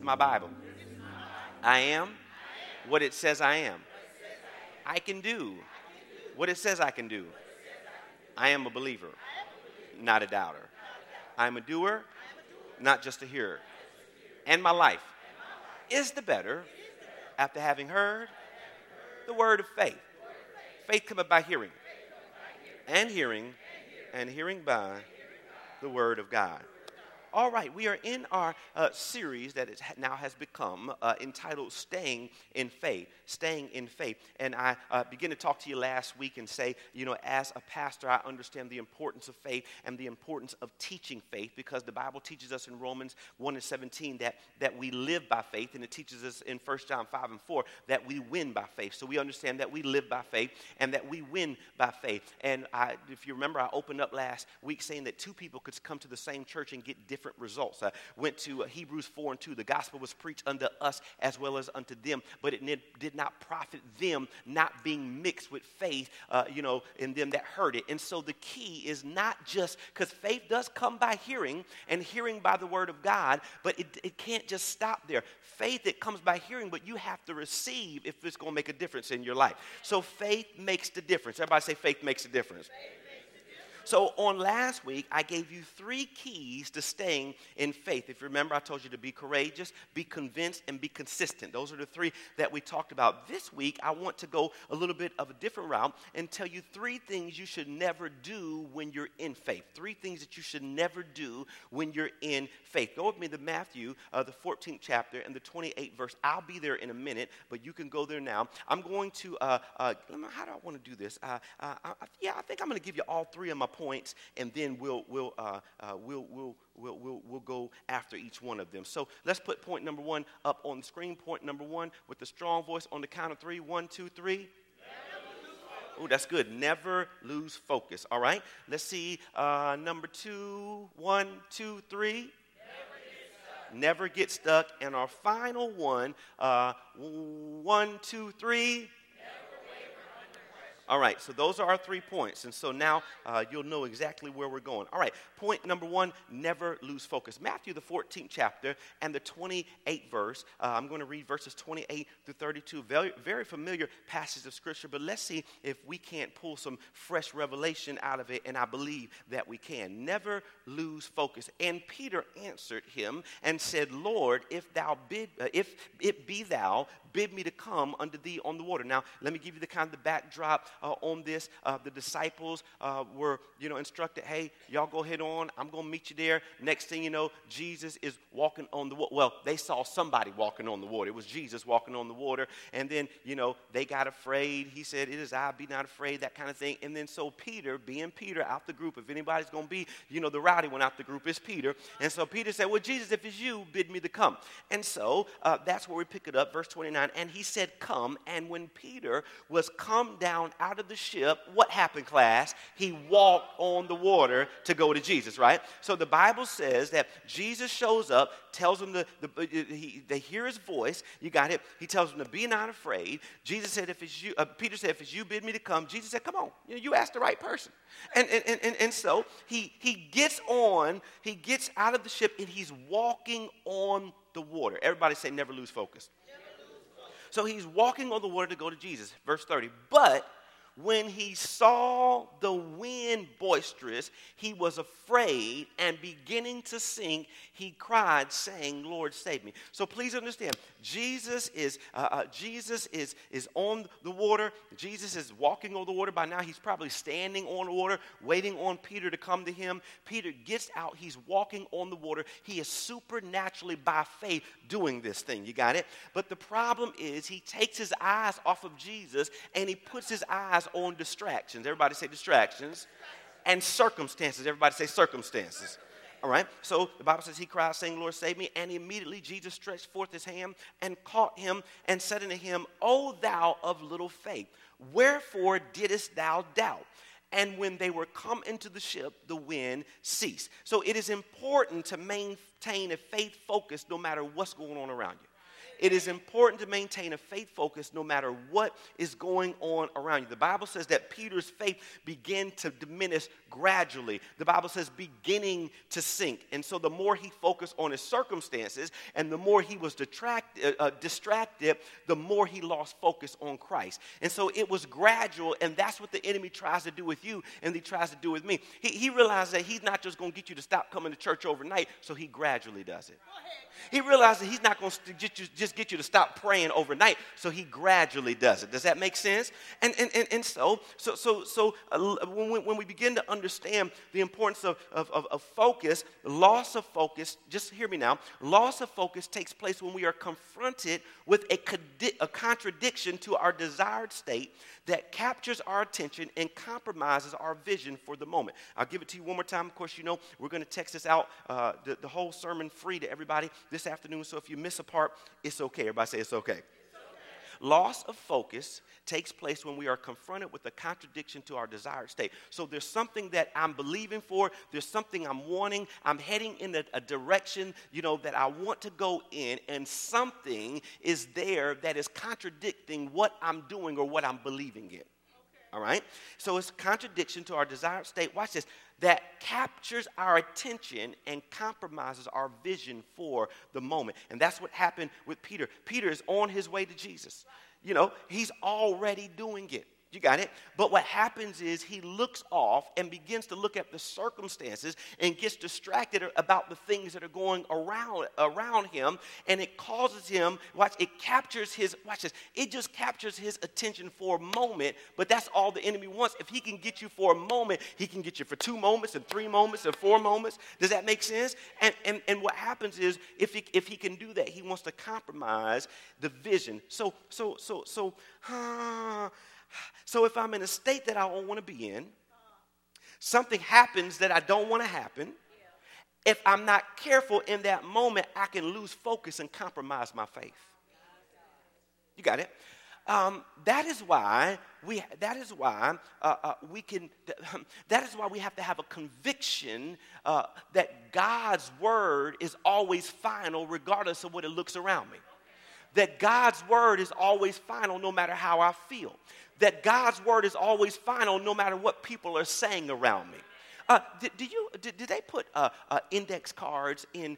My Bible. I am what it says I am. I can do what it says I can do. I am a believer, not a doubter. I'm a doer, not just a hearer. And my life is the better after having heard the word of faith. Faith cometh by hearing, and hearing, and hearing by the word of God. All right, we are in our series that now has become entitled Staying in Faith. Staying in Faith. And I began to talk to you last week and say, as a pastor, I understand the importance of faith and the importance of teaching faith, because the Bible teaches us in Romans 1:17 that we live by faith, and it teaches us in 1 John 5:4 that we win by faith. So we understand that we live by faith and that we win by faith. And if you remember, I opened up last week saying that two people could come to the same church and get different results. I went to Hebrews 4:2. The gospel was preached unto us as well as unto them, but it did not profit them, not being mixed with faith, in them that heard it. And so the key is not just, because faith does come by hearing, and hearing by the word of God, but it can't just stop there. Faith, it comes by hearing, but you have to receive if it's going to make a difference in your life. So faith makes the difference. Everybody say faith makes a difference. So on last week, I gave you 3 keys to staying in faith. If you remember, I told you to be courageous, be convinced, and be consistent. Those are the 3 that we talked about. This week, I want to go a little bit of a different route and tell you 3 things you should never do when you're in faith. 3 things that you should never do when you're in faith. Go with me to Matthew, the 14th chapter and the 28th verse. I'll be there in a minute, but you can go there now. I'm going to, how do I want to do this? I think I'm going to give you all 3 of my points, and then we'll go after each one of them. So let's put point number 1 up on the screen. Point number 1 with the strong voice on the count of 3. 1, 2, 3. Oh, that's good. Never lose focus. All right. Let's see. Number 2. 1, 2, 3. Never get stuck. And our final one. 1, 2, 3. All right, so those are our 3 points. And so now you'll know exactly where we're going. All right, point number 1, never lose focus. Matthew, the 14th chapter and the 28th verse. I'm going to read verses 28 through 32. Very, very familiar passage of Scripture, but let's see if we can't pull some fresh revelation out of it, and I believe that we can. Never lose focus. And Peter answered him and said, Lord, if it be thou, bid me to come unto thee on the water. Now, let me give you the kind of the backdrop on this. The disciples were, instructed, hey, y'all go ahead on. I'm going to meet you there. Next thing you know, Jesus is walking on the water. Well, they saw somebody walking on the water. It was Jesus walking on the water. And then, they got afraid. He said, it is I, be not afraid, that kind of thing. And then so Peter, being Peter, out the group, if anybody's going to be, the rowdy one out the group is Peter. And so Peter said, well, Jesus, if it's you, bid me to come. And so that's where we pick it up, verse 29. And he said, come. And when Peter was come down out of the ship, what happened, class? He walked on the water to go to Jesus, right? So the Bible says that Jesus shows up, tells them they hear his voice. You got it. He tells them to be not afraid. Jesus said, if it's you, Peter said, if it's you, bid me to come. Jesus said, come on. You asked the right person. And so he gets out of the ship, and he's walking on the water. Everybody say, never lose focus. So he's walking on the water to go to Jesus. Verse 30. But when he saw the wind boisterous, he was afraid, and beginning to sink, he cried, saying, Lord, save me. So please understand, Jesus is on the water. Jesus is walking on the water. By now, he's probably standing on the water, waiting on Peter to come to him. Peter gets out. He's walking on the water. He is supernaturally, by faith, doing this thing. You got it? But the problem is he takes his eyes off of Jesus, and he puts his eyes on distractions. Everybody say distractions. And circumstances. Everybody say circumstances. All right. So the Bible says he cried, saying, Lord, save me. And immediately Jesus stretched forth his hand and caught him and said unto him, O thou of little faith, wherefore didst thou doubt? And when they were come into the ship, the wind ceased. So it is important to maintain a faith focus no matter what's going on around you. It is important to maintain a faith focus no matter what is going on around you. The Bible says that Peter's faith began to diminish gradually. The Bible says beginning to sink. And so the more he focused on his circumstances and the more he was distracted, the more he lost focus on Christ. And so it was gradual, and that's what the enemy tries to do with you and he tries to do with me. He realized that he's not just going to get you to stop coming to church overnight, so he gradually does it. He realized that he's not going to just get you to stop praying overnight, so he gradually does it. Does that make sense? And so when we begin to understand the importance of focus, loss of focus, just hear me now, loss of focus takes place when we are confronted with a contradiction to our desired state that captures our attention and compromises our vision for the moment. I'll give it to you one more time. Of course, you know, we're going to text this out, the whole sermon free to everybody this afternoon. So if you miss a part, it's okay. Everybody say it's okay. Loss of focus takes place when we are confronted with a contradiction to our desired state. So there's something that I'm believing for. There's something I'm wanting. I'm heading in a direction, you know, that I want to go in, and something is there that is contradicting what I'm doing or what I'm believing in. All right? So it's a contradiction to our desired state. Watch this. That captures our attention and compromises our vision for the moment. And that's what happened with Peter. Peter is on his way to Jesus. You know, he's already doing it. You got it? But what happens is he looks off and begins to look at the circumstances and gets distracted about the things that are going around him, and it causes him, it just captures his attention for a moment, but that's all the enemy wants. If he can get you for a moment, he can get you for 2 moments and 3 moments and 4 moments. Does that make sense? And what happens is if he can do that, he wants to compromise the vision. So if I'm in a state that I don't want to be in, something happens that I don't want to happen. If I'm not careful in that moment, I can lose focus and compromise my faith. You got it? That is why we have to have a conviction that God's word is always final, regardless of what it looks around me. That God's word is always final no matter how I feel. That God's word is always final no matter what people are saying around me. Did they put index cards in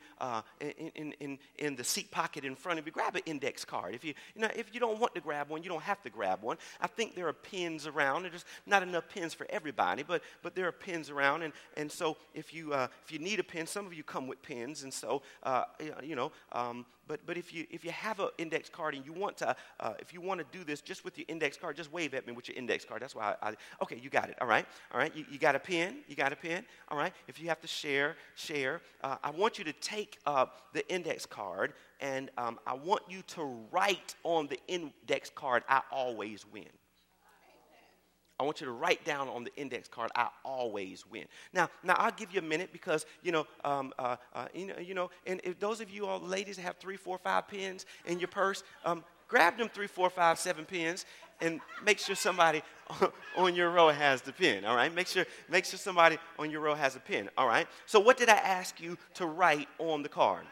the seat pocket in front of you? Grab an index card. If you don't want to grab one, you don't have to grab one. I think there are pins around. There's not enough pins for everybody, but there are pins around. And so if you need a pen, some of you come with pens, and so But if you have an index card and you want to, if you want to do this just with your index card, just wave at me with your index card. That's why okay, you got it. All right. You got a pen. You got a pen. All right. If you have to share. I want you to take the index card, and I want you to write on the index card, "I always win." I want you to write down on the index card, "I always win." Now I'll give you a minute because and if those of you all ladies that have 3, 4, 5 pens in your purse, grab them 3, 4, 5, 7 pens and make sure somebody on your row has the pen. All right, make sure somebody on your row has a pen. All right. So what did I ask you to write on the card?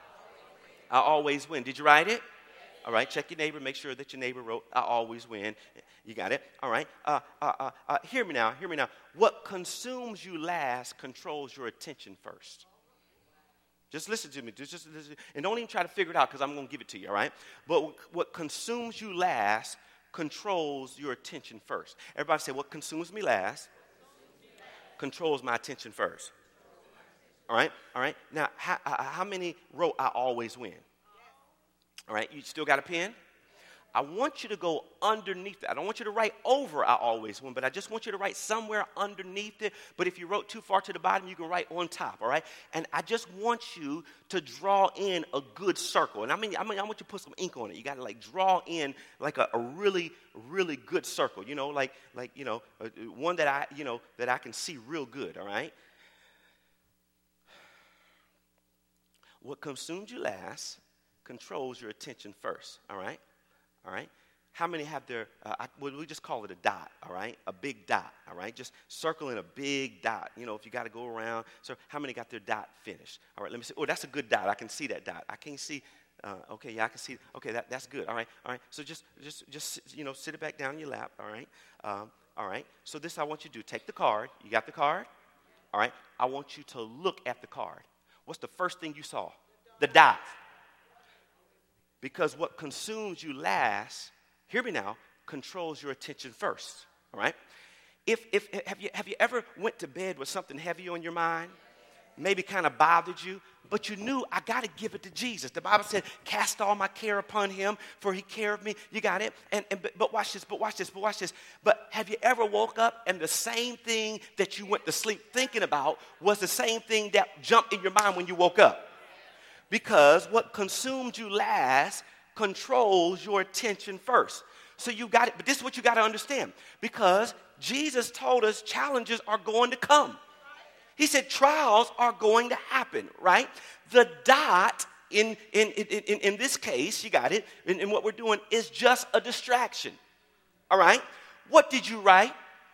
I always win. Did you write it? All right, check your neighbor. Make sure that your neighbor wrote, "I always win." You got it? All right. Hear me now. What consumes you last controls your attention first. Just listen to me. Just listen. And don't even try to figure it out because I'm going to give it to you, all right? But what consumes you last controls your attention first. Everybody say, what consumes me last controls my attention first. All right? Now, how many wrote, "I always win"? All right, you still got a pen? I want you to go underneath it. I don't want you to write over "I always win," but I just want you to write somewhere underneath it. But if you wrote too far to the bottom, you can write on top, all right? And I just want you to draw in a good circle. And I want you to put some ink on it. You got to draw in a really, really good circle, one that I can see real good, all right? What consumes you last controls your attention first, all right? How many have their, we just call it a dot, all right? A big dot, all right? Just circling a big dot, if you got to go around. So how many got their dot finished? All right, let me see. Oh, that's a good dot. I can see that dot. I can't see Okay, yeah, I can see. Okay, that's good. All right, all right. So just sit it back down in your lap. All right, all right. So this I want you to do. Take the card. You got the card? All right. I want you to look at the card. What's the first thing you saw? The dot. Because what consumes you last, hear me now, controls your attention first. All right. Have you ever went to bed with something heavy on your mind? Maybe kind of bothered you, but you knew I got to give it to Jesus. The Bible said, cast all my care upon him, for he cared of me. You got it? But watch this. But have you ever woke up and the same thing that you went to sleep thinking about was the same thing that jumped in your mind when you woke up? Because what consumed you last controls your attention first. So you got it, but this is what you got to understand. Because Jesus told us challenges are going to come. He said trials are going to happen, right? The dot in this case, you got it, in what we're doing is just a distraction, all right? What did you write?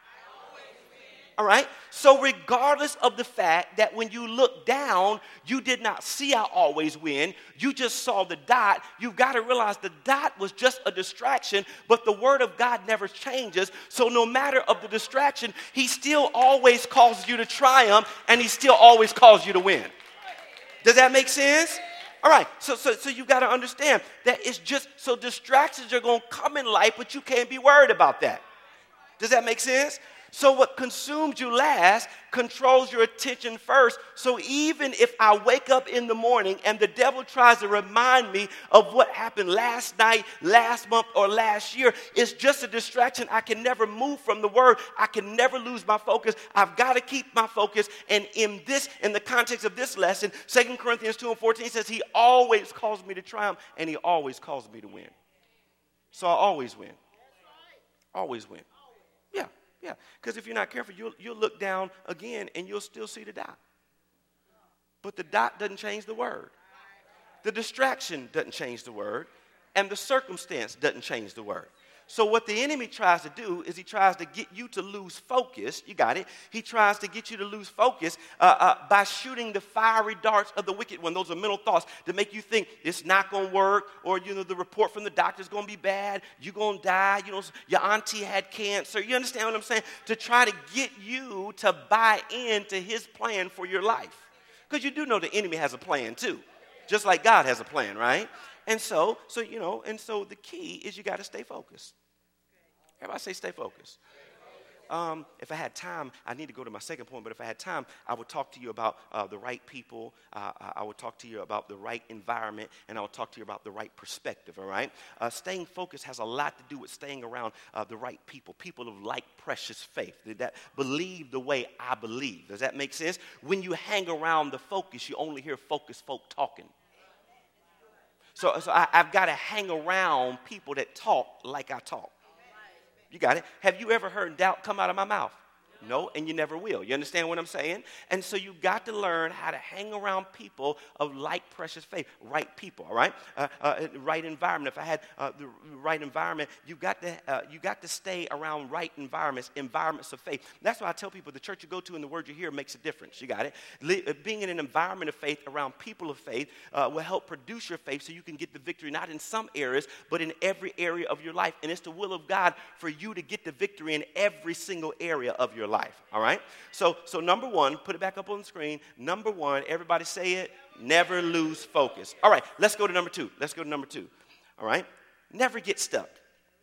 All right? So regardless of the fact that when you look down, you did not see I always win, you just saw the dot, you've got to realize the dot was just a distraction, but the word of God never changes. So no matter of the distraction, he still always causes you to triumph, and he still always calls you to win. Does that make sense? All right, so you got to understand that it's just, so distractions are going to come in life, but you can't be worried about that. Does that make sense? So what consumes you last controls your attention first. So even if I wake up in the morning and the devil tries to remind me of what happened last night, last month, or last year, it's just a distraction. I can never move from the word. I can never lose my focus. I've got to keep my focus. And in the context of this lesson, 2 Corinthians 2:14 says he always calls me to triumph and he always calls me to win. So I always win. Always win. Yeah, because if you're not careful, you'll look down again and you'll still see the dot. But the dot doesn't change the word. The distraction doesn't change the word. And the circumstance doesn't change the word. So what the enemy tries to do is he tries to get you to lose focus. You got it. He tries to get you to lose focus by shooting the fiery darts of the wicked one. Those are mental thoughts to make you think it's not going to work, or the report from the doctor is going to be bad. You're going to die. Your auntie had cancer. You understand what I'm saying? To try to get you to buy into his plan for your life. Because you do know the enemy has a plan too, just like God has a plan, right? And so the key is you got to stay focused. Everybody say stay focused. If I had time, I need to go to my second point, but if I had time, I would talk to you about the right people. I would talk to you about the right environment, and I would talk to you about the right perspective, all right? Staying focused has a lot to do with staying around the right people of like precious faith, that believe the way I believe. Does that make sense? When you hang around the focus, you only hear focused folk talking. So I've got to hang around people that talk like I talk. You got it? Have you ever heard doubt come out of my mouth? No, and you never will. You understand what I'm saying? And so you got to learn how to hang around people of like precious faith, right people, all right? Right environment. If I had the right environment, you got to stay around right environments of faith. That's why I tell people the church you go to and the word you hear makes a difference. You got it? Being in an environment of faith around people of faith will help produce your faith so you can get the victory, not in some areas, but in every area of your life. And it's the will of God for you to get the victory in every single area of your life, all right? So number one, put it back up on the screen. Number one, everybody say it, never lose focus. All right, let's go to number two. All right? Never get stuck.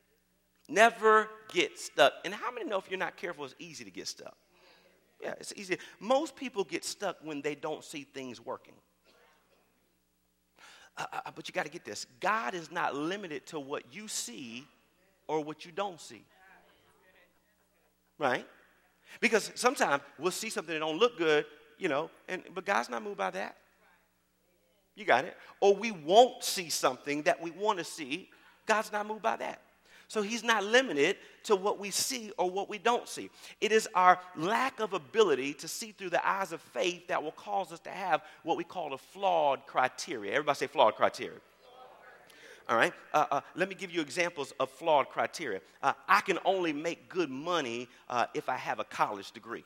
Never get stuck. And how many know if you're not careful, it's easy to get stuck? Yeah, it's easy. Most people get stuck when they don't see things working. But you got to get this. God is not limited to what you see or what you don't see. Right? Because sometimes we'll see something that don't look good, but God's not moved by that. You got it? Or we won't see something that we want to see. God's not moved by that. So he's not limited to what we see or what we don't see. It is our lack of ability to see through the eyes of faith that will cause us to have what we call a flawed criteria. Everybody say flawed criteria. All right, let me give you examples of flawed criteria. I can only make good money if I have a college degree.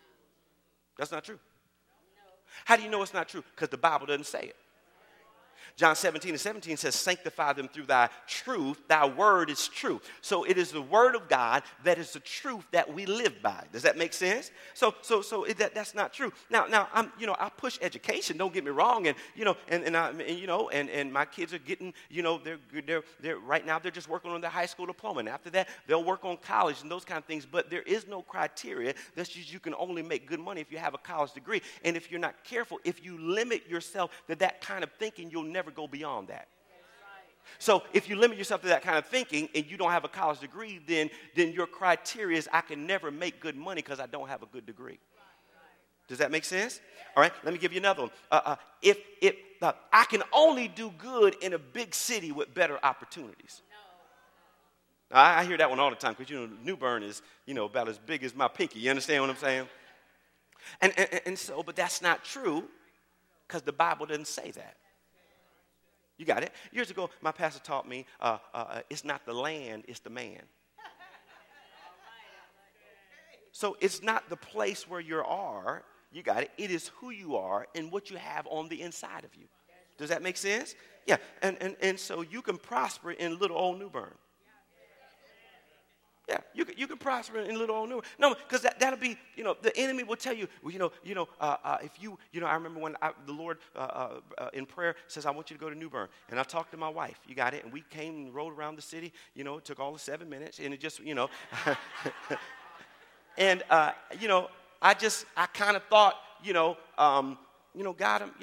That's not true. How do you know it's not true? Because the Bible doesn't say it. John 17:17 says, sanctify them through thy truth. Thy word is true. So it is the word of God that is the truth that we live by. Does that make sense? So that's not true. Now I push education. Don't get me wrong. And my kids are getting, they're right now they're just working on their high school diploma. And after that, they'll work on college and those kind of things. But there is no criteria that you can only make good money if you have a college degree. And if you're not careful, if you limit yourself to that kind of thinking, you'll never go beyond that. So if you limit yourself to that kind of thinking and you don't have a college degree, then your criteria is I can never make good money because I don't have a good degree. Does that make sense? All right, let me give you another one. If I can only do good in a big city with better opportunities. I hear that one all the time because, New Bern is, about as big as my pinky. You understand what I'm saying? And so, but that's not true because the Bible doesn't say that. You got it? Years ago, my pastor taught me it's not the land, it's the man. So it's not the place where you are. You got it. It is who you are and what you have on the inside of you. Does that make sense? Yeah. And so you can prosper in little old New Bern. Yeah, you can prosper in little old New Bern. No, because that'll be, the enemy will tell you, if you, I remember when the Lord in prayer says, I want you to go to New Bern. And I talked to my wife, you got it? And we came and rode around the city, it took all of 7 minutes. And it just, and, I kind of thought, God,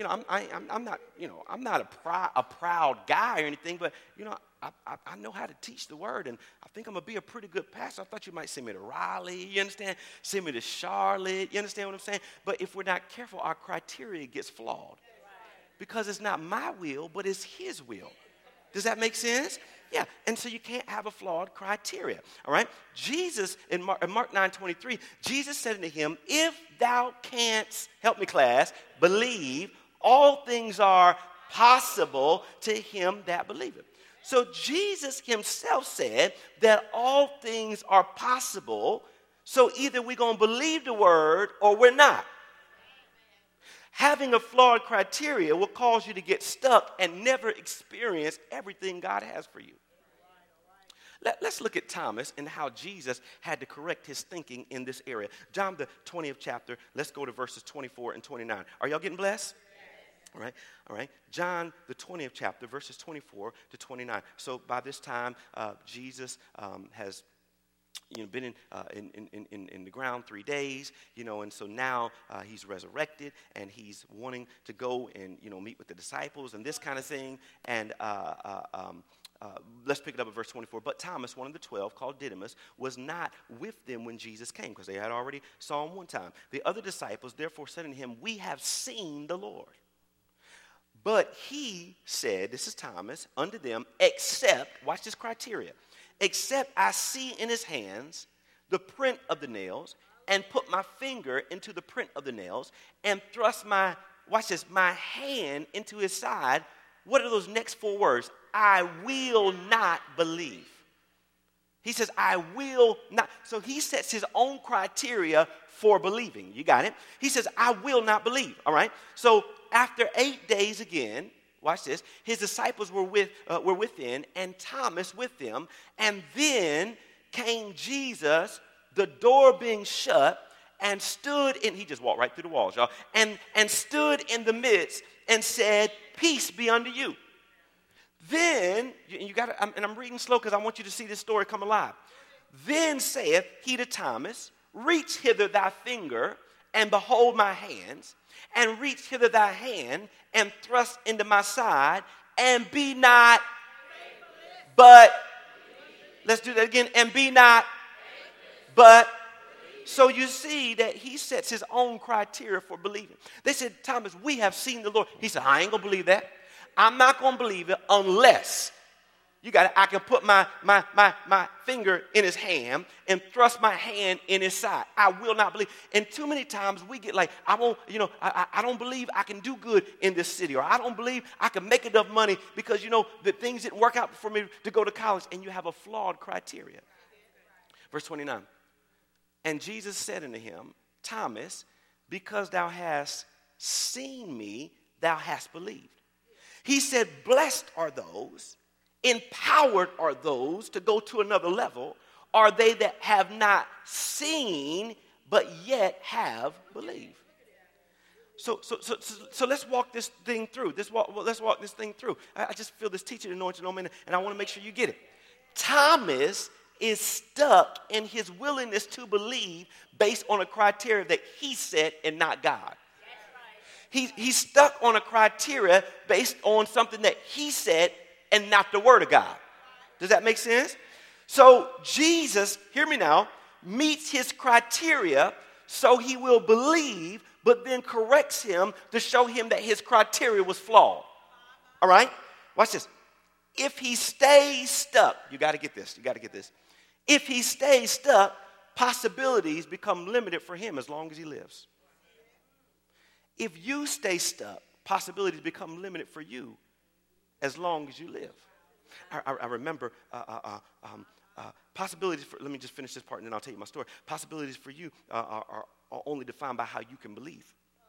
I'm not a proud guy or anything, but, I know how to teach the word, and I think I'm going to be a pretty good pastor. I thought you might send me to Raleigh, you understand? Send me to Charlotte, you understand what I'm saying? But if we're not careful, our criteria gets flawed. Because it's not my will, but it's his will. Does that make sense? Yeah, and so you can't have a flawed criteria, all right? Jesus, in Mark 9:23, Jesus said unto him, if thou canst, help me class, believe, all things are possible to him that believeth. So Jesus himself said that all things are possible, so either we're going to believe the word or we're not. Having a flawed criteria will cause you to get stuck and never experience everything God has for you. Let's look at Thomas and how Jesus had to correct his thinking in this area. John, the 20th chapter, let's go to verses 24 and 29. Are y'all getting blessed? All right. John, the 20th chapter, verses 24 to 29. So by this time, Jesus has been in the ground 3 days, and so now he's resurrected, and he's wanting to go and, meet with the disciples and this kind of thing. And let's pick it up at verse 24. But Thomas, one of the 12, called Didymus, was not with them when Jesus came, because they had already saw him one time. The other disciples therefore said unto him, we have seen the Lord. But he said, this is Thomas, unto them, except, watch this criteria, except I see in his hands the print of the nails, and put my finger into the print of the nails, and thrust my hand into his side. What are those next 4 words? I will not believe. He says, I will not. So he sets his own criteria for believing. You got it? He says, I will not believe. All right? So after 8 days again, watch this, his disciples were within, and Thomas with them. And then came Jesus, the door being shut, and stood in, he just walked right through the walls, y'all, and stood in the midst and said, peace be unto you. Then, and I'm reading slow because I want you to see this story come alive. Then saith he to Thomas, reach hither thy finger, and behold my hands, and reach hither thy hand, and thrust into my side, and be not, but, let's do that again, and be not, but. So you see that he sets his own criteria for believing. They said, Thomas, we have seen the Lord. He said, I ain't going to believe that. I'm not going to believe it unless, you got it, I can put my finger in his hand and thrust my hand in his side. I will not believe. And too many times we get like, I don't believe I can do good in this city, or I don't believe I can make enough money because, the things didn't work out for me to go to college, and you have a flawed criteria. Verse 29. And Jesus said unto him, Thomas, because thou hast seen me, thou hast believed. He said, blessed are those, empowered are those to go to another level, are they that have not seen, but yet have believed. So let's walk this thing through. Let's walk this thing through. I just feel this teaching anointing on me, and I want to make sure you get it. Thomas is stuck in his willingness to believe based on a criteria that he set and not God. He's stuck on a criteria based on something that he said and not the word of God. Does that make sense? So Jesus, hear me now, meets his criteria so he will believe, but then corrects him to show him that his criteria was flawed. All right? Watch this. If he stays stuck, you got to get this. If he stays stuck, possibilities become limited for him as long as he lives. If you stay stuck, possibilities become limited for you as long as you live. I remember possibilities for, let me just finish this part and then I'll tell you my story. Possibilities for you are only defined by how you can believe.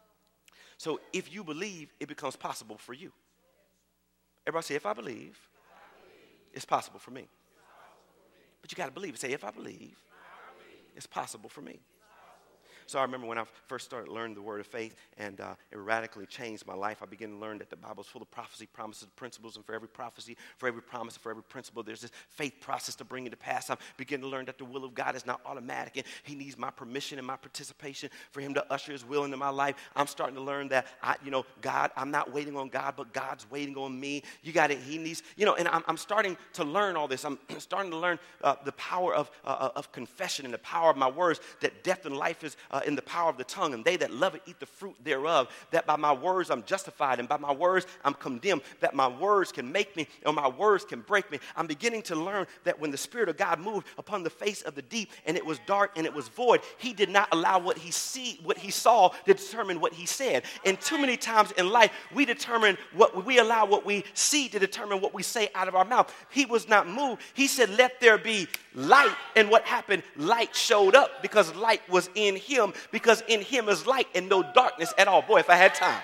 So if you believe, it becomes possible for you. Everybody say, if I believe, it's possible for me. But you got to believe. Say, if I believe, it's possible for me. So I remember when I first started learning the word of faith, and it radically changed my life. I began to learn that the Bible is full of prophecy, promises, principles, and for every prophecy, for every promise, for every principle, there's this faith process to bring it to pass. I began to learn that the will of God is not automatic, and he needs my permission and my participation for him to usher his will into my life. I'm starting to learn that, God, I'm not waiting on God, but God's waiting on me. You got it. He needs, and I'm starting to learn all this. I'm starting to learn the power of confession and the power of my words, that death and life is in the power of the tongue, and they that love it eat the fruit thereof, that by my words I'm justified, and by my words I'm condemned, that my words can make me, or my words can break me. I'm beginning to learn that when the Spirit of God moved upon the face of the deep, and it was dark and it was void, he did not allow what he saw to determine what he said. And too many times in life, we allow what we see to determine what we say out of our mouth. He was not moved. He said, let there be light. And what happened? Light showed up because light was in him, because in him is light and no darkness at all. Boy, if I had time.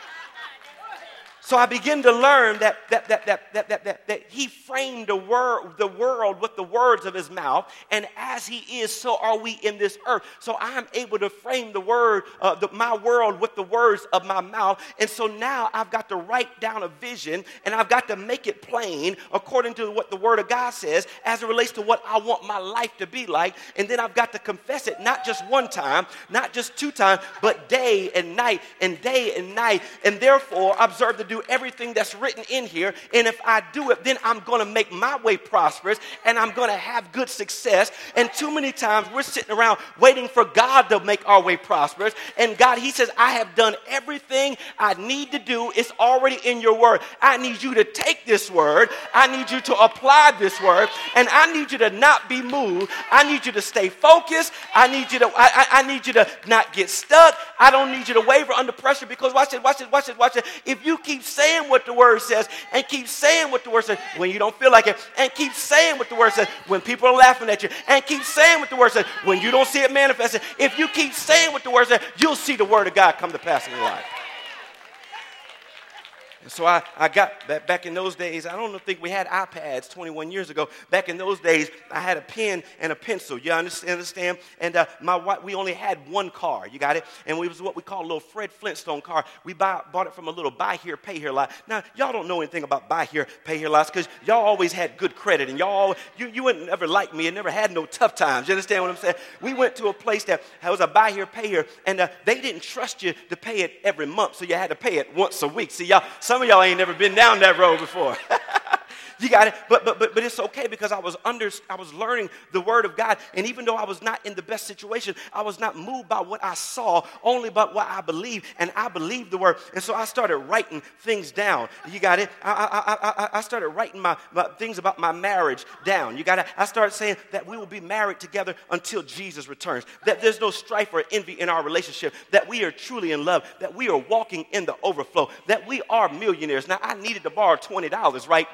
So I began to learn that he framed the world with the words of his mouth, and as he is, so are we in this earth. So I am able to frame my world with the words of my mouth, and so now I've got to write down a vision, and I've got to make it plain according to what the Word of God says as it relates to what I want my life to be like, and then I've got to confess it not just one time, not just two times, but day and night, and therefore observe to do everything that's written in here, and if I do it, then I'm going to make my way prosperous, and I'm going to have good success. And too many times we're sitting around waiting for God to make our way prosperous, and God, he says, I have done everything I need to do. It's already in your word. I need you to take this word, I need you to apply this word, and I need you to not be moved. I need you to stay focused. I need you to not get stuck. I don't need you to waver under pressure, because watch it. If you keep saying what the word says, and keep saying what the word says when you don't feel like it, and keep saying what the word says when people are laughing at you, and keep saying what the word says when you don't see it manifested, if you keep saying what the word says, you'll see the word of God come to pass in your life. And so I got that back in those days. I don't think we had iPads 21 years ago. Back in those days, I had a pen and a pencil. You understand? And my wife, we only had one car. You got it? And it was what we call a little Fred Flintstone car. We bought it from a little buy here, pay here lot. Now, y'all don't know anything about buy here, pay here lots, because y'all always had good credit, and you wouldn't never like me and never had no tough times. You understand what I'm saying? We went to a place that was a buy here, pay here, and they didn't trust you to pay it every month, so you had to pay it once a week. See, some of y'all ain't never been down that road before. You got it? But it's okay, because I was learning the word of God, and even though I was not in the best situation, I was not moved by what I saw, only by what I believed, and I believed the word. And so I started writing things down. You got it? I started writing my things about my marriage down. You got it? I started saying that we will be married together until Jesus returns, that there's no strife or envy in our relationship, that we are truly in love, that we are walking in the overflow, that we are millionaires. Now, I needed to borrow $20 right then. You understand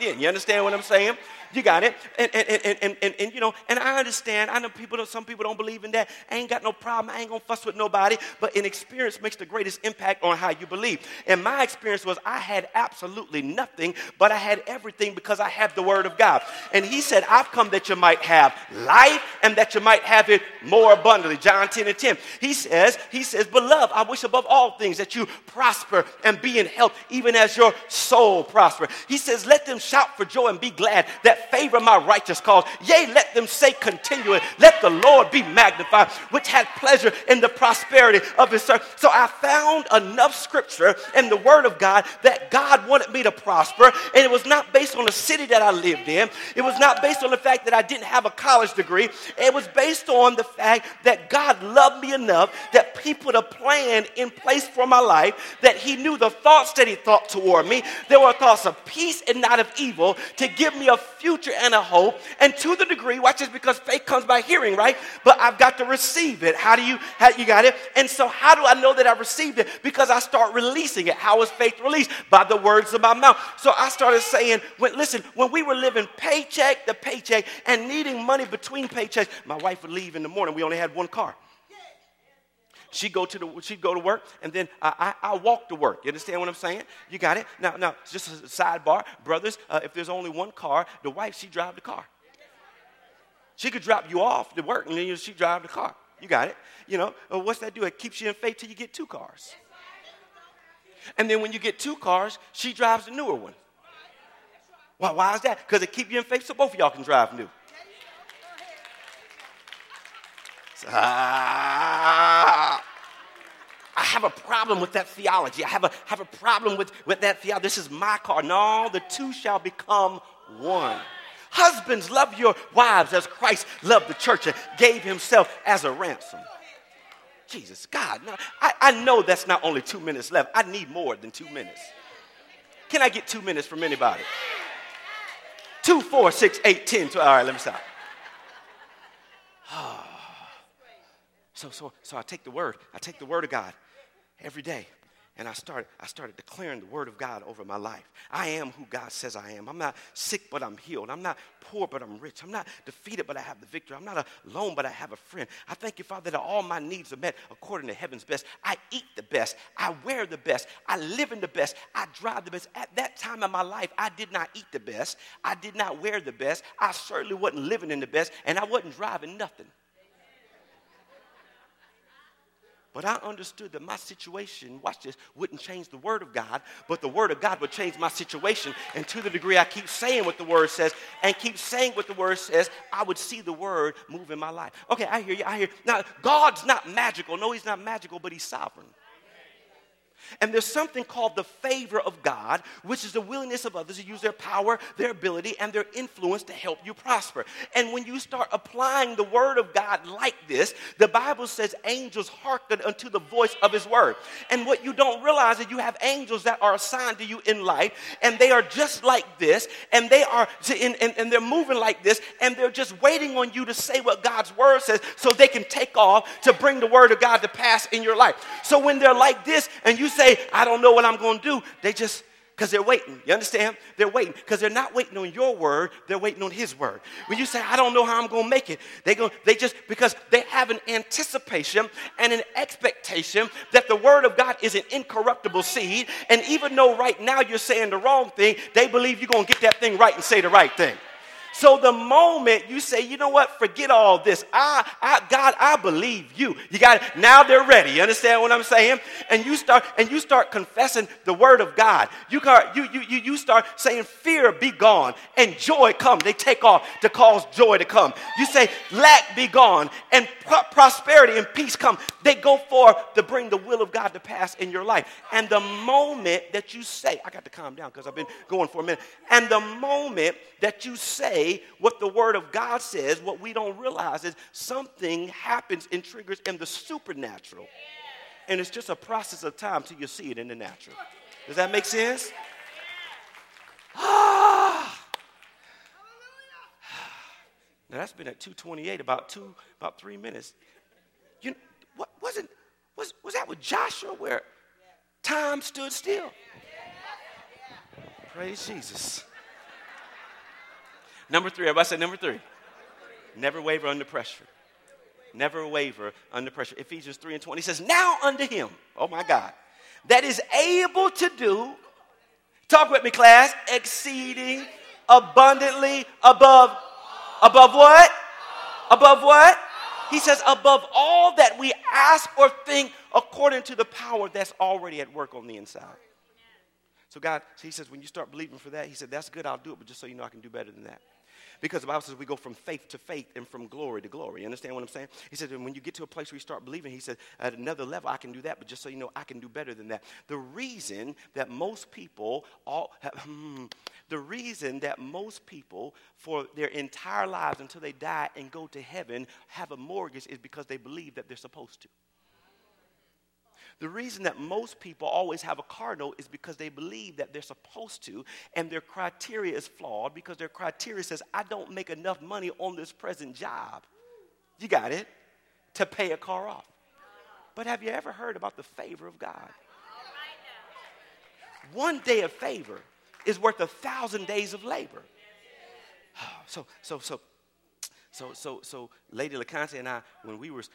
understand what I'm saying? You got it. And you know, and I understand. I know some people don't believe in that. I ain't got no problem. I ain't going to fuss with nobody. But an experience makes the greatest impact on how you believe. And my experience was I had absolutely nothing, but I had everything because I had the word of God. And he said, I've come that you might have life and that you might have it more abundantly. John 10:10. He says, beloved, I wish above all things that you prosper and be in health, even as your soul prosper. He says, let them shout for joy and be glad that favor my righteous cause. Yea, let them say continually, let the Lord be magnified, which had pleasure in the prosperity of his servant. So I found enough scripture in the word of God that God wanted me to prosper. And it was not based on the city that I lived in. It was not based on the fact that I didn't have a college degree. It was based on the fact that God loved me enough that he put a plan in place for my life, that he knew the thoughts that he thought toward me. There were thoughts of peace and not of evil, to give me a future and a hope. And to the degree, watch this, because faith comes by hearing, right? But I've got to receive it. How you got it? And so how do I know that I received it? Because I start releasing it. How is faith released? By the words of my mouth. So I started saying, when we were living paycheck to paycheck and needing money between paychecks, my wife would leave in the morning. We only had one car. She'd go to work, and then I walk to work. You understand what I'm saying? You got it? Now, just a sidebar, brothers, if there's only one car, the wife, she drive the car. She could drop you off to work, and then she drive the car. You got it? You know, what's that do? It keeps you in faith till you get two cars. And then when you get two cars, she drives the newer one. Why is that? Because it keeps you in faith so both of y'all can drive new. I have a problem with that theology. I have a problem with that theology. This is my car. No, the two shall become one. Husbands, love your wives as Christ loved the church and gave himself as a ransom. Jesus, God, no, I know that's not only 2 minutes left. I need more than 2 minutes. Can I get 2 minutes from anybody? 2, 4, 6, 8, 10, 12. All right, let me stop. So I take the word of God every day, and I started declaring the word of God over my life. I am who God says I am. I'm not sick, but I'm healed. I'm not poor, but I'm rich. I'm not defeated, but I have the victory. I'm not alone, but I have a friend. I thank you, Father, that all my needs are met according to heaven's best. I eat the best. I wear the best. I live in the best. I drive the best. At that time in my life, I did not eat the best. I did not wear the best. I certainly wasn't living in the best, and I wasn't driving nothing. But I understood that my situation, watch this, wouldn't change the word of God, but the word of God would change my situation. And to the degree I keep saying what the word says and keep saying what the word says, I would see the word move in my life. Okay, I hear you. Now, God's not magical. No, he's not magical, but he's sovereign. And there's something called the favor of God, which is the willingness of others to use their power, their ability, and their influence to help you prosper. And when you start applying the word of God like this, the Bible says angels hearken unto the voice of his word. And what you don't realize is you have angels that are assigned to you in life, and they are just like this, and they are and they're moving like this, and they're just waiting on you to say what God's word says so they can take off to bring the word of God to pass in your life. So when they're like this and you say, I don't know what I'm going to do, they just, because they're waiting. You understand? They're waiting because they're not waiting on your word. They're waiting on his word. When you say, I don't know how I'm going to make it, because they have an anticipation and an expectation that the word of God is an incorruptible seed. And even though right now you're saying the wrong thing, they believe you're going to get that thing right and say the right thing. So the moment you say, you know what, forget all this. God, I believe you. You got it. Now they're ready. You understand what I'm saying? And you start confessing the word of God. You start saying, fear be gone and joy come. They take off to cause joy to come. You say, lack be gone and prosperity and peace come. They go forth to bring the will of God to pass in your life. And the moment that you say, I got to calm down because I've been going for a minute. And the moment that you say what the word of God says, what we don't realize is something happens and triggers in the supernatural. And it's just a process of time till you see it in the natural. Does that make sense? Now that's been at 2:28, about 3 minutes. You know, was that with Joshua where time stood still? Praise Jesus. Number three. Everybody say number three. Never waver under pressure. Never waver under pressure. Ephesians 3:20 says, now unto him, oh my God, that is able to do, talk with me class, exceeding abundantly above what? Above what? He says above all that we ask or think according to the power that's already at work on the inside. So God, he says when you start believing for that, he said that's good, I'll do it, but just so you know I can do better than that. Because the Bible says we go from faith to faith and from glory to glory. You understand what I'm saying? He said, when you get to a place where you start believing, he said, at another level, I can do that, but just so you know, I can do better than that. The reason that most people for their entire lives until they die and go to heaven have a mortgage is because they believe that they're supposed to. The reason that most people always have a car note is because they believe that they're supposed to, and their criteria is flawed because their criteria says, I don't make enough money on this present job. You got it? To pay a car off. But have you ever heard about the favor of God? One day of favor is worth 1,000 days of labor. So, Lady LaConte and I, when we was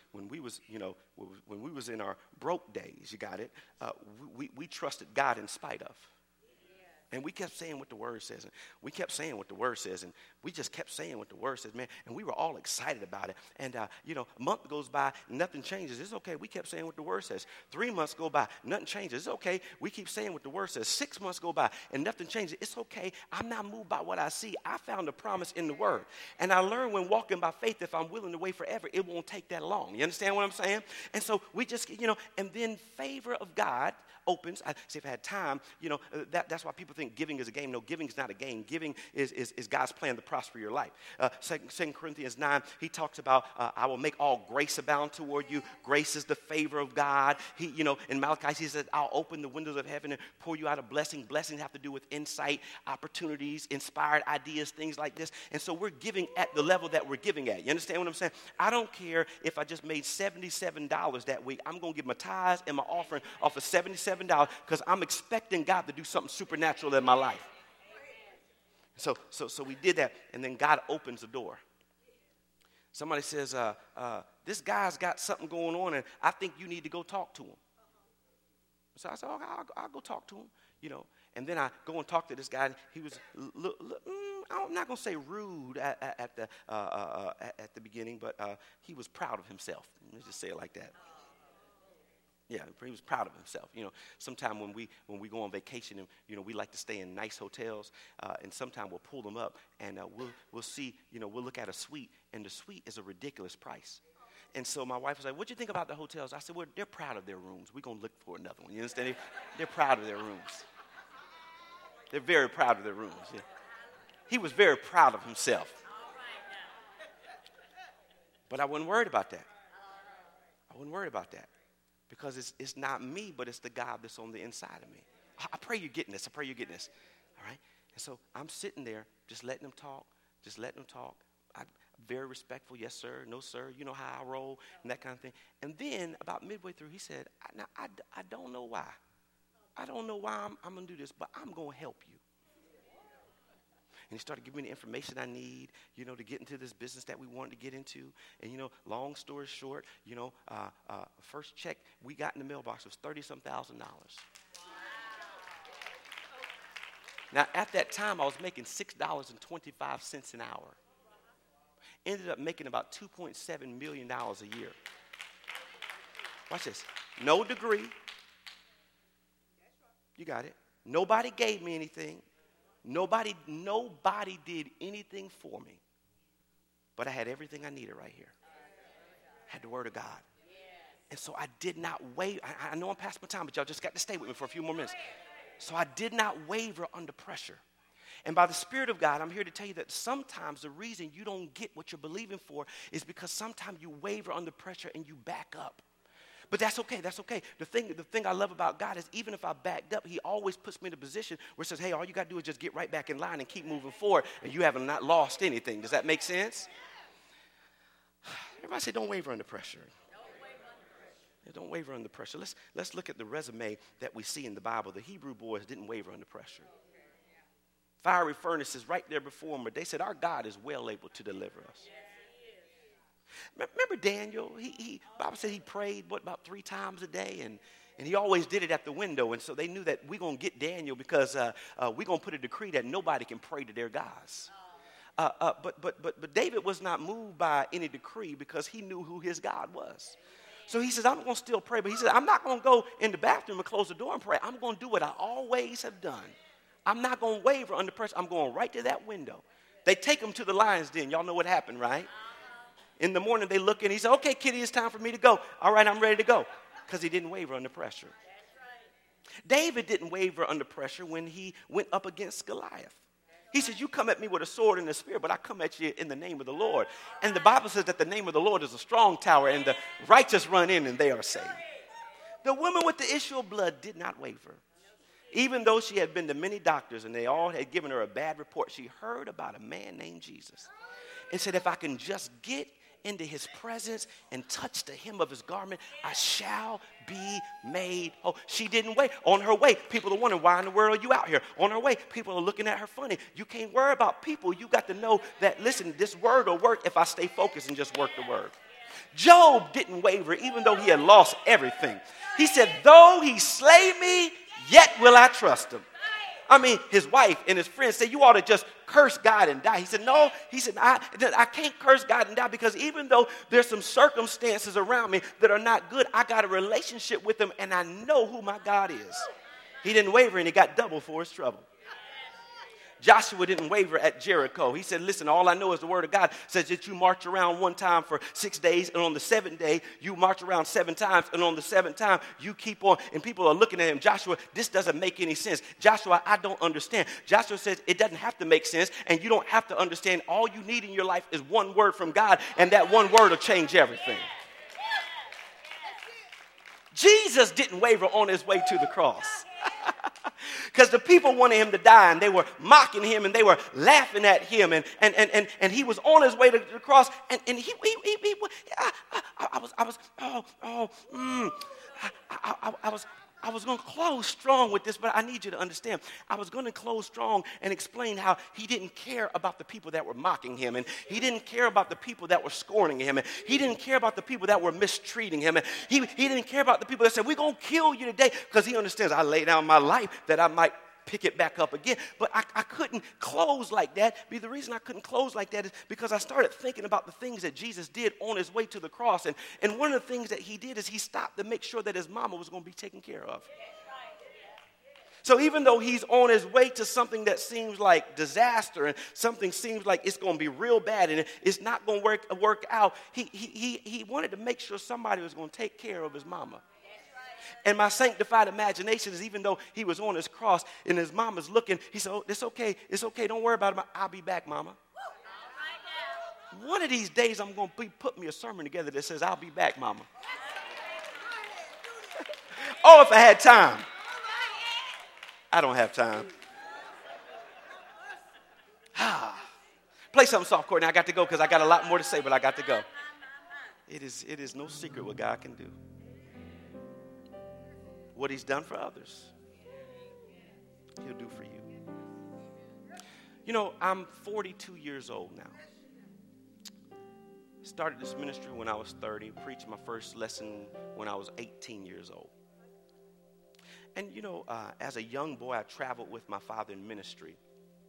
in our broke days, you got it, we trusted God in spite of. And we kept saying what the word says. And we kept saying what the word says. And we just kept saying what the word says, man. And we were all excited about it. And, a month goes by, nothing changes. It's okay. We kept saying what the word says. 3 months go by, nothing changes. It's okay. We keep saying what the word says. 6 months go by, and nothing changes. It's okay. I'm not moved by what I see. I found a promise in the word. And I learned when walking by faith, if I'm willing to wait forever, it won't take that long. You understand what I'm saying? And so we just, and then favor of God opens. I see if I had time, that's why people think giving is a game. No, giving is not a game. Giving is God's plan to prosper your life. 2 Corinthians 9, he talks about, I will make all grace abound toward you. Grace is the favor of God. In Malachi, he says, I'll open the windows of heaven and pour you out a blessing. Blessings have to do with insight, opportunities, inspired ideas, things like this. And so we're giving at the level that we're giving at. You understand what I'm saying? I don't care if I just made $77 that week. I'm going to give my tithes and my offering off of $77 because I'm expecting God to do something supernatural in my life. So we did that, and then God opens the door. Somebody says, this guy's got something going on, and I think you need to go talk to him. So I said, okay, I'll go talk to him, And then I go and talk to this guy. And he was, I'm not going to say rude at the beginning, but he was proud of himself. Let's just say it like that. Yeah, he was proud of himself. Sometime when we go on vacation, and we like to stay in nice hotels, and sometime we'll pull them up, and we'll see, we'll look at a suite, and the suite is a ridiculous price. And so my wife was like, "What'd you think about the hotels?" I said, "Well, they're proud of their rooms. We're gonna look for another one." You understand? They're proud of their rooms. They're very proud of their rooms. Yeah. He was very proud of himself. But I wasn't worried about that. Because it's not me, but it's the God that's on the inside of me. I pray you're getting this. All right? And so I'm sitting there just letting them talk. I'm very respectful. Yes, sir. No, sir. You know how I roll and that kind of thing. And then about midway through, he said, I don't know why. I don't know why I'm going to do this, but I'm going to help you. And he started giving me the information I need, to get into this business that we wanted to get into. And, long story short, first check we got in the mailbox was $30,000. Now, at that time, I was making $6.25 an hour. Ended up making about $2.7 million a year. Watch this. No degree. You got it. Nobody gave me anything. Nobody did anything for me. But I had everything I needed right here. I had the word of God. And so I did not waver. I know I'm past my time, but y'all just got to stay with me for a few more minutes. So I did not waver under pressure. And by the Spirit of God, I'm here to tell you that sometimes the reason you don't get what you're believing for is because sometimes you waver under pressure and you back up. But that's okay. The thing I love about God is even if I backed up, he always puts me in a position where it says, hey, all you got to do is just get right back in line and keep moving forward, and you haven't not lost anything. Does that make sense? Everybody say, don't waver under pressure. Don't waver under pressure. Let's look at the resume that we see in the Bible. The Hebrew boys didn't waver under pressure. fiery furnaces right there before them, but they said, our God is well able to deliver us. Remember Daniel? Bible said he prayed, about 3 times a day, and he always did it at the window. And so they knew that we're going to get Daniel because we're going to put a decree that nobody can pray to their gods. But David was not moved by any decree because he knew who his God was. So he says, I'm going to still pray. But he said, I'm not going to go in the bathroom and close the door and pray. I'm going to do what I always have done. I'm not going to waver under pressure. I'm going right to that window. They take him to the lion's den. Y'all know what happened, right? In the morning, they look in. He said, okay, Kitty, it's time for me to go. All right, I'm ready to go. Because he didn't waver under pressure. David didn't waver under pressure when he went up against Goliath. He says, you come at me with a sword and a spear, but I come at you in the name of the Lord. And the Bible says that the name of the Lord is a strong tower, and the righteous run in and they are saved. The woman with the issue of blood did not waver. Even though she had been to many doctors and they all had given her a bad report, she heard about a man named Jesus and said, if I can just get into his presence and touch the hem of his garment, I shall be made whole. She didn't wait. On her way, people are wondering, why in the world are you out here? On her way, people are looking at her funny. You can't worry about people. You got to know that, listen, this word will work if I stay focused and just work the word. Job didn't waver even though he had lost everything. He said, though he slay me, yet will I trust him. I mean, his wife and his friends said, you ought to just curse God and die. He said, no. He said, I can't curse God and die because even though there's some circumstances around me that are not good, I got a relationship with him and I know who my God is. He didn't waver and he got double for his trouble. Joshua didn't waver at Jericho. He said, listen, all I know is the word of God says that you march around one time for 6 days, and on the 7th day, you march around 7 times, and on the 7th time, you keep on, and people are looking at him. Joshua, this doesn't make any sense. Joshua, I don't understand. Joshua says it doesn't have to make sense, and you don't have to understand. All you need in your life is one word from God, and that one word will change everything. Jesus didn't waver on his way to the cross. Because the people wanted him to die, and they were mocking him, and they were laughing at him, and he was on his way to the cross, and I was going to close strong with this, but I need you to understand. I was going to close strong and explain how he didn't care about the people that were mocking him, and he didn't care about the people that were scorning him, and he didn't care about the people that were mistreating him, and he didn't care about the people that said, we're going to kill you today, because he understands I lay down my life that I might pick it back up again. But I couldn't close like that. The reason I couldn't close like that is because I started thinking about the things that Jesus did on his way to the cross. And one of the things that he did is he stopped to make sure that his mama was going to be taken care of. So even though he's on his way to something that seems like disaster and something seems like it's going to be real bad and it's not going to work out, he wanted to make sure somebody was going to take care of his mama. And my sanctified imagination is even though he was on his cross and his mama's looking, he said, oh, it's okay, don't worry about it. I'll be back, mama. One of these days I'm going to put me a sermon together that says, I'll be back, mama. Oh, if I had time. I don't have time. Play something soft, Courtney. I got to go because I got a lot more to say, but I got to go. It is no secret what God can do. What he's done for others, he'll do for you. You know, I'm 42 years old now. Started this ministry when I was 30, preached my first lesson when I was 18 years old. And, you know, as a young boy, I traveled with my father in ministry.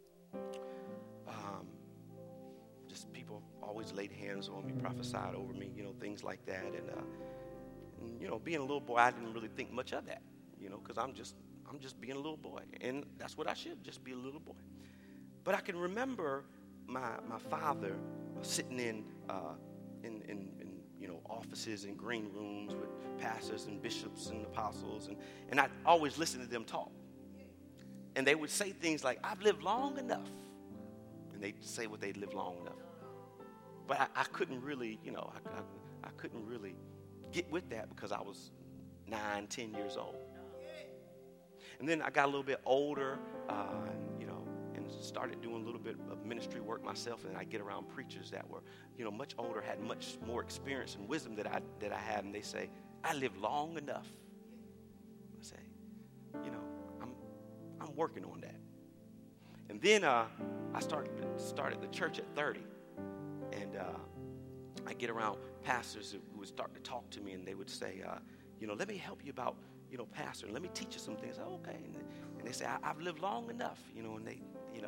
Just people always laid hands on me, prophesied over me, you know, things like that. And you know, being a little boy, I didn't really think much of that, you know, because I'm just being a little boy. And that's what I should, just be a little boy. But I can remember my father sitting in you know, offices and green rooms with pastors and bishops and apostles. And I'd always listen to them talk. And they would say things like, I've lived long enough. And they'd say what they'd lived long enough. But I couldn't really, you know, I couldn't really get with that because I was 9, 10 years old. And then I got a little bit older, you know, and started doing a little bit of ministry work myself. And I get around preachers that were, you know, much older, had much more experience and wisdom that I had. And they say, I lived long enough. I say, you know, I'm working on that. And then I started the church at 30. And I get around pastors who would start to talk to me, and they would say, let me help you about, pastor. Let me teach you some things. Oh, okay. And they say, I've lived long enough, and they,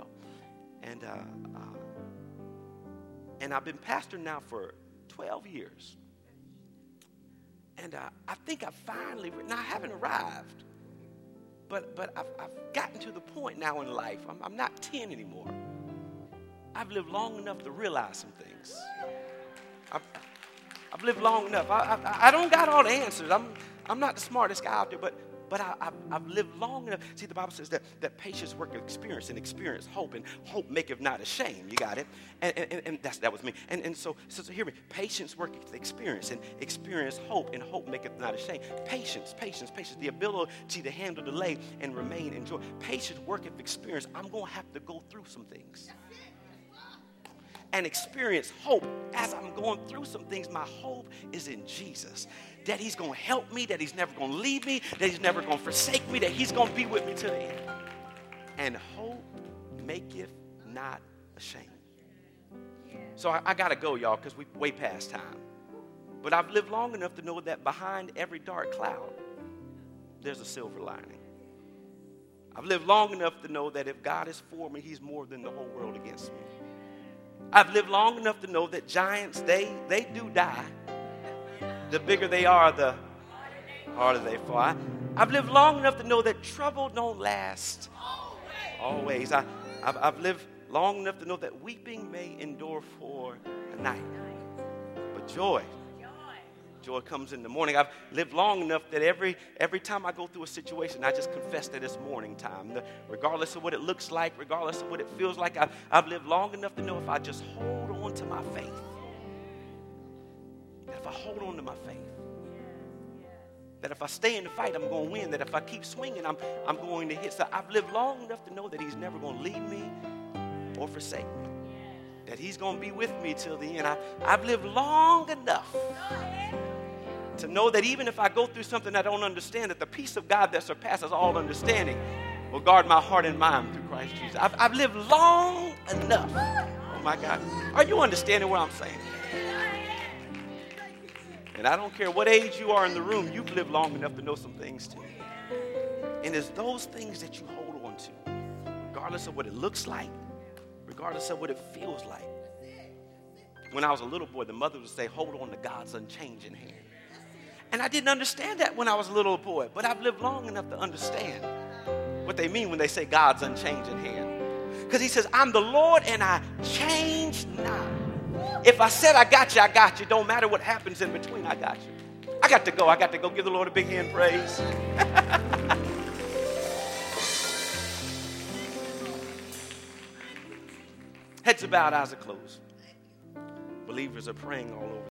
and I've been pastoring now for 12 years. And I think I finally, now I haven't arrived, but I've gotten to the point now in life. I'm not 10 anymore. I've lived long enough to realize some things. I've lived long enough. I don't got all the answers. I'm not the smartest guy out there, but I've lived long enough. See, the Bible says that patience worketh experience, and experience hope, and hope maketh not ashamed. You got it? And that was me. And so hear me. Patience worketh experience, and experience hope, and hope maketh not ashamed. Patience. The ability to handle delay and remain in joy. Patience worketh experience. I'm going to have to go through some things. And experience hope. As I'm going through some things, my hope is in Jesus. That he's going to help me, that he's never going to leave me, that he's never going to forsake me, that he's going to be with me to the end. And hope maketh not ashamed. So I got to go, y'all, because we're way past time. But I've lived long enough to know that behind every dark cloud, there's a silver lining. I've lived long enough to know that if God is for me, he's more than the whole world against me. I've lived long enough to know that giants, they do die. The bigger they are, the harder they fall. I've lived long enough to know that trouble don't last always. I've lived long enough to know that weeping may endure for a night, but joy comes in the morning. I've lived long enough that every time I go through a situation, I just confess that it's morning time. Regardless of what it looks like, regardless of what it feels like, I've lived long enough to know if I just hold on to my faith, that if I hold on to my faith, that if I stay in the fight, I'm going to win, that if I keep swinging, I'm going to hit. So I've lived long enough to know that he's never going to leave me or forsake me, that he's going to be with me till the end. I've lived long enough to know that even if I go through something I don't understand, that the peace of God that surpasses all understanding will guard my heart and mind through Christ Jesus. I've lived long enough. Oh, my God. Are you understanding what I'm saying? And I don't care what age you are in the room, you've lived long enough to know some things too. And it's those things that you hold on to, regardless of what it looks like, regardless of what it feels like. When I was a little boy, the mother would say, hold on to God's unchanging hand. And I didn't understand that when I was a little boy, but I've lived long enough to understand what they mean when they say God's unchanging hand. Because he says, I'm the Lord and I change not. If I said I got you. Don't matter what happens in between, I got you. I got to go. Give the Lord a big hand praise. Heads are bowed, eyes are closed. Believers are praying all over.